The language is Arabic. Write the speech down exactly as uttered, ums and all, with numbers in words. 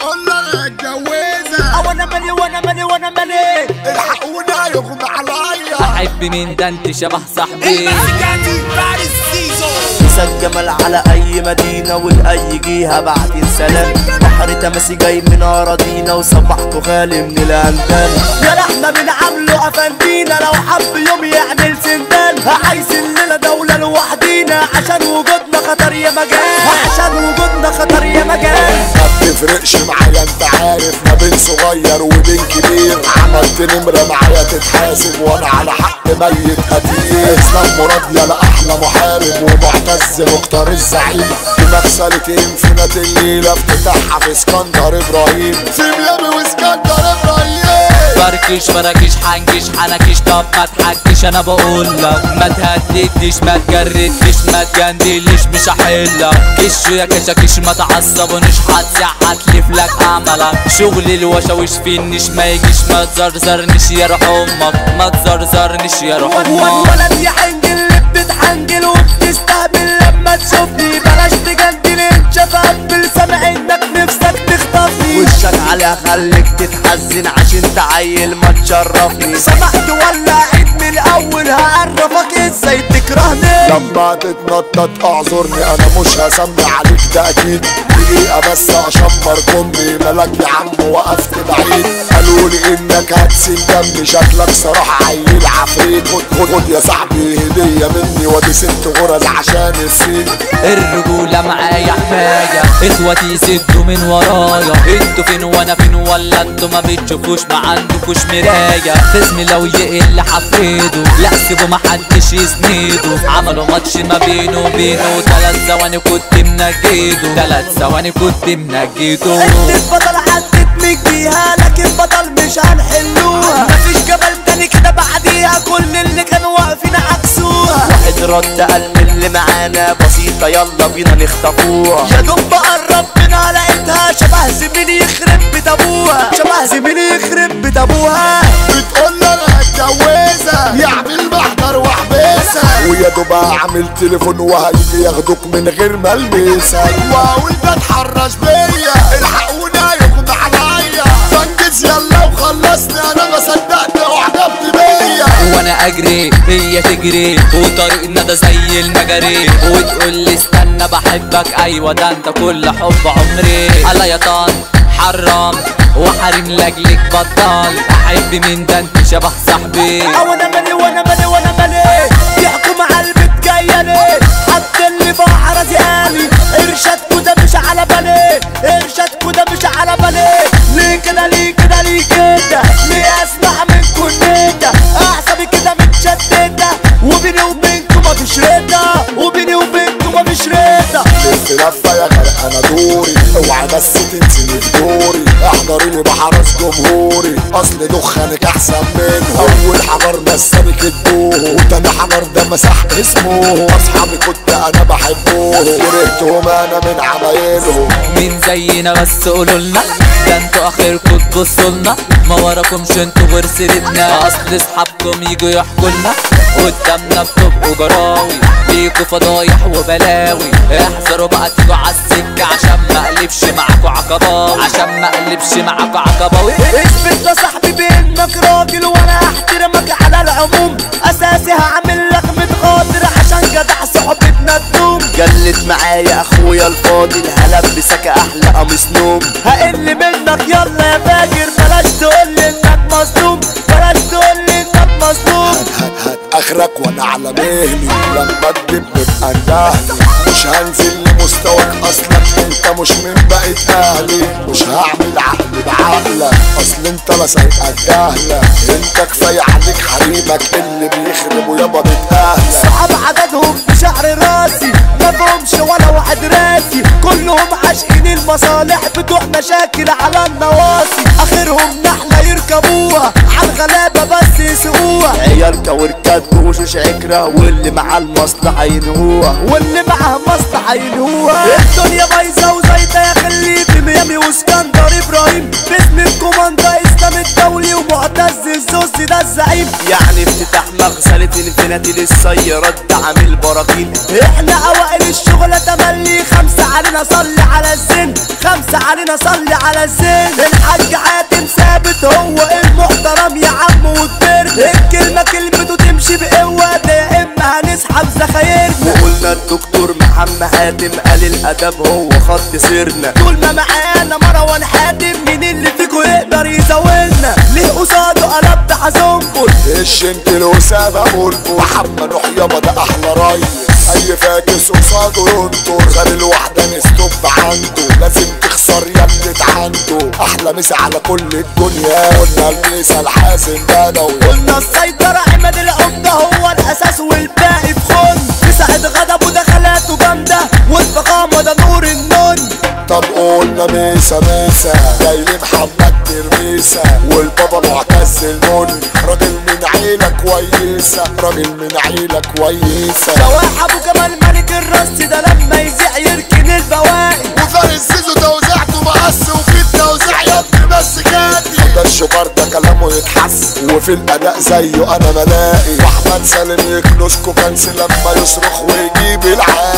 بتقول انا اتجوزها وانا مالي وانا مالي وانا مالي الحقونا يغمى عليا احب مين ده انت شبه صاحبي مسجمل على اي مدينة والاي جيها بعتين سلام بحر تماسي جاي من اراضينا وصبحته خالي من الاندال يا احنا بنعامله افندينا لو حب يوم يعمل سندان عايزين لنا دولة لوحدينا عشان وجودنا خطر يا مجال عشان وجودنا خطر يا مجال ما بتفرقش معايا انت عارف ما بين صغير وبين كبير عملت نمرة معايا تتحاسب وانا على حق ميت قتيل اسلام مراد يا احلى محارب ومعتز مختار الزعيم بمغسلة انفنات الليلة افتتاحها في اسكندر ابراهيم في ميامي واسكندر ابراهيم فركش مراكش حنكش حنكش طب ما تحكش انا بقولك ما تهددش ما تجردش ما تجندلش مش هحلك كش يا كشاكش ما تعصبنيش هتسع هتلف لك عملك شغل الوشاوش في النش ما يجيش ما تزرزرنيش يا روح امك ما تزرزرنيش يا روح امك ولد يا حنجل اللي بتتحنجل وبتستهبل لما تشوفني بلاش تجندل انت شفافل سامع انك نفسك تخطفني وشك عليها خليك تتحزن عشان تعيل ما تشرفني سمحت ولا عيد من الاول هعرفك ازاي تكرهني لما تتنطط اعذرني انا مش هسمي عليك ده اكيد دقيقة بس اشمر كمي مالك يا عم وقفت بعيد قالولي انك هتسيل دمي شكلك صراحة عيل عفريت خد خد خد يا صاحبي هدية مني ودي ست غرز عشان السين الرجولة معايا حماية اخواتي يسدوا من ورايا انتوا فين وانا فين ولا انتوا ما بتشوفوش ما عندكوش مراية خصمي لو يقل حفيده لا سيبوا محدش يسنيده عملوا ماتش ما بينه وبينه تلات ثواني كنت منجيده تلات ثواني كنت منجيده انت البطل عدت مجيها لكن بطل مش هنحلوها مفيش جبل تاني كده بعديها كل اللي كانوا واقفين عكسوها واحد رد قال من اللي معانا بسيطة يلا بينا نخطفوها يا دوب قرب بينا لقيتها شبه زميلي يخرب بيت ابوها شبه زميلي يخرب بيت ابوها بتقول انا هتجوزها يعمل محضر واحبسها ويا دوب اعمل تليفون وهيجي ياخدوك من غير ما البسها واقول بتحرش بيا الحقونا يغمى عليا فانجز يلا وخلصني انا ما صدقت وعجبت بيا وانا اجري هي تجري وطريقنا ده زي المجاري وتقول لي استنى بحبك ايوه ده انت كل حب عمري الله يا طن حرام وحريم لاجلك بطل احب مين ده انت شبه صاحبي وانا مالي وانا مالي وانا مالي يحكم على البيت جايه ليه حد اللي باع رزقاني ارشادكوا ده مش على بالي ارشادكوا ده مش على بالي ليه كده ليه كده ليه كده ليه اسمع منكم ندى اعصابي كده متشتته وبيني وبينكم مفيش رضا وبيني وبينكم مفيش رضا لف لفه يا غرق انا دوري اوعى بس تنسيني في دوري احضري لي بحرس جمهوري اصل دخانك احسن منه اول حجر مساني كدبوه وتاني حجر ده مسح اسمه اصحابي كنت انا بحبوه كرهتهم انا من عمايلهم مين زينا بس قولولنا ده انتوا اخركم تبصولنا ما وراكمش انتوا غير سيرتنا اصل اصحابكم يجوا يحكولنا قدامنا بتبقوا جراوي ليكوا فضايح وبلاوي احذروا بقى تيجوا عالسكة عشان ما اقلبش معاكوا عقباوي عشان ما اقلبش معاكوا عقباوي اثبت يا صاحبي بانك راجل وانا احترمك على العموم اساسي هعمل لك متخاطر عشان جدع صحبتنا تدوم جلت معايا اخويا الفاضل هلبسك احلى قميص نوم هقل منك يلا يا فاجر بلاش تقولي انك مظلوم بلاش تقولي انك مظلوم هات هات هات اخرك وانا على مهلي لما تجيب نبقى نجهلي مش هنزل لمستواك اصلا انت مش من بقية اهلي مش هعمل عقل بعقلك اصل انت لا سايقك جهلة انت كفاية عليك حريمك اللي بيخربوا يابا بيت اهلك صحاب عددهم بشعر راسي ما فهمش ولا واحد راسي كلهم عاشقين المصالح بتوع مشاكل على النواصي اخرهم نحلة يركبوها عالغلابة بس يسوقوها عيال كوركات بوشوش عكرة واللي معاه المصلحة ينهوها واللي معاه مصلحة ينهوها الدنيا بايظة وزايدة يا خلي في ميامي واسكندر ابراهيم باسم الكوماندا اسلام الدولي ومعتز الزوزي ده الزعيم يعني افتتاح مغسلة الفناتي للسيارات ده عامل براكين احنا اوائل الشغلة تملي خمسة علينا صلي على الزين، خمسة علينا صلي على الزين. الحاج حاتم ثابت هو المحترم يا عم وكبرنا، الكلمة كلمته تمشي بقوة ده يا اما هنسحب زخايرنا. وقلنا الدكتور محمد حاتم قال الادب هو خط سيرنا، طول ما معانا مروان حاتم مين اللي فيكو يقدر يزاولنا؟ ليه قصاده قلبت حزنبل الشنكل وسابة ملكو، محمد نوح يابا ده احلى ريس، اي فاكس قصاده ينطر، غير الواحدة نستوب عنده، لازم تخسر يا اللي عنده. احلى مسا على كل الدنيا، قلنا الميسا الحازم بدوي، قلنا السيطرة عماد العمدة هو الاساس والباقي في خن، مساعد غضبه دخلاته جامدة والفخامة ده نور النون. طب قلنا ميسا ميسا جاي لي محمد ترميسة، والبابا معتز المن، راجل من عيلة كويسة، راجل من عيلة كويسة. شواح ابو كمال ملك الرص ده لما يزيع يركن البواقي، وفارس زيزو توزيعته مقص، وفي التوزيع يا ابني بس كاتي، ده الشوكار ده كلامه يتحس، وفي الاداء زيه انا ملاقي، واحمد سالم يكنسكو كنس لما يصرخ ويجيب العالي.